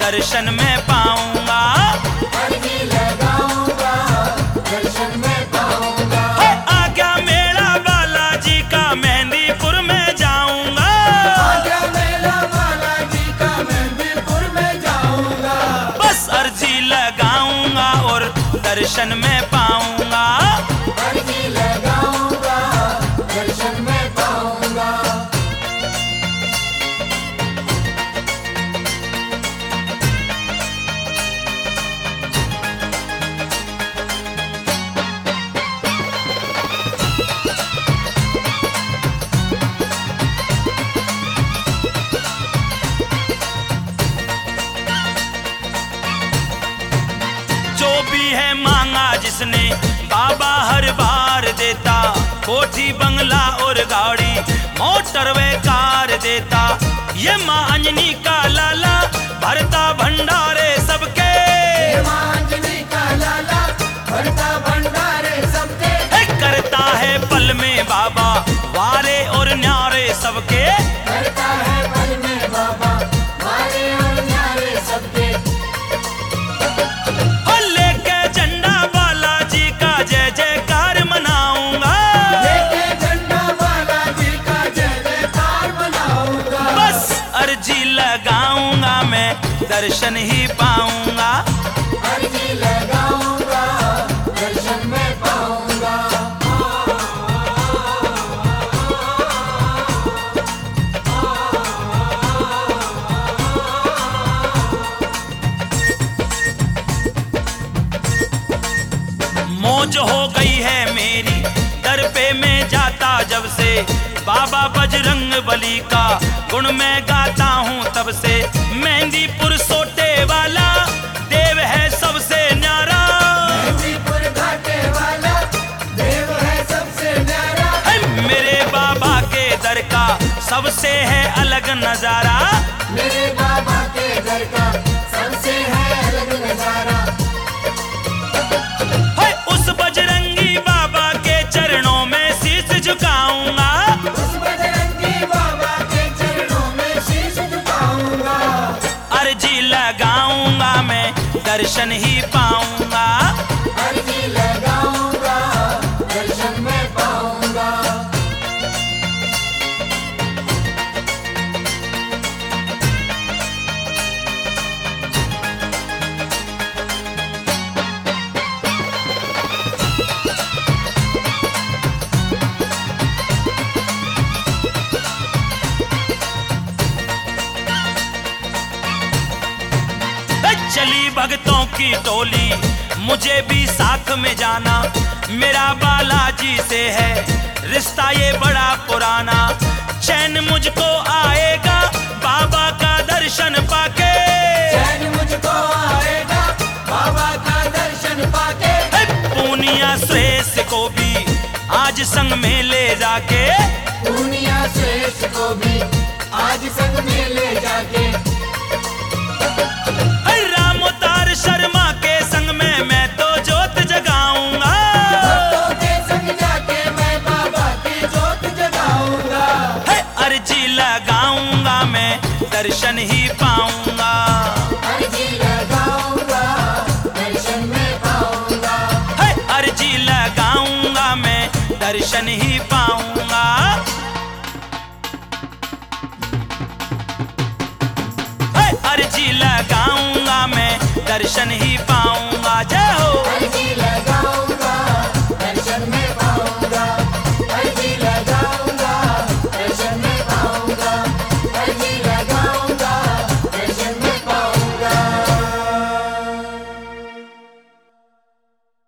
दर्शन में पाऊंगा। अर्जी लगाऊंगा, दर्शन में पाऊंगा। आ गया मेला बालाजी का, मेहंदीपुर में जाऊंगा। आ गया मेला बालाजी का, मेहंदीपुर में जाऊंगा। बस अर्जी लगाऊंगा और दर्शन में पाऊंगा। अर्जी लगाऊंगा, दर्शन में पाऊंगा। जो भी है मांगा जिसने बाबा हर बार देता, कोठी बंगला और गाड़ी मोटर वे कार देता। ये माँ अंजनी का लाला भरता भंडारे सबके, ये माँ अंजनी का लाला भरता भंडारे सबके। करता है पल में बाबा वारे और न्यारे सबके। करता है पल में बाबा वारे और न्यारे सबके। लेके झंडा बालाजी का जय जयकार मनाऊंगा। लेके झंडा बालाजी का जय जयकार मनाऊंगा। बस अर्जी लगाऊंगा मैं, दर्शन ही पाऊंगा। अर्जी लगाऊंगा, दर्शन में पाऊंगा। मौज हो गई है मेरी दर पे मैं जाता जब से, बाबा बजरंग बली का गुण मैं गाता हूँ तब से। मेहंदीपुर सोटे वाला देव है सबसे न्यारा, मेहंदीपुर घाटे वाला देव है सबसे न्यारा। मेरे बाबा के दर का सबसे है अलग नजारा। मेरे बाबा के घर का सबसे है अलग नजारा। उस बजरंगी बाबा के चरणों में शीश झुकाऊंगा। उस बजरंगी बाबा के चरणों में शीश झुकाऊंगा। अर्जी लगाऊंगा मैं, दर्शन ही पाऊंगा। अर्जी लगाऊंगा, दर्शन में पाऊंगा। चली भक्तों की टोली मुझे भी साथ में जाना, मेरा बालाजी से है रिश्ता ये बड़ा पुराना। चैन मुझको आएगा बाबा का दर्शन पाके, चैन मुझको आएगा बाबा का दर्शन पाके। पूनिया श्रेष्ठ को भी आज संग में ले जाके, दुनिया श्रेष्ठ को भी आज संग में ले जाके। रामोतार शर्मा के संग में मैं तो जोत जगाऊंगा। भक्तों के संग जाके मैं बाबा की जोत जगाऊंगा। अर्जी लगाऊंगा मैं, दर्शन ही पाऊंगा। अर्जी लगाऊंगा, दर्शन में पाऊंगा। अर्जी लगाऊंगा मैं, दर्शन ही पाऊंगा। अर्जी लगाऊंगा मैं, दर्शन ही पाऊंगा।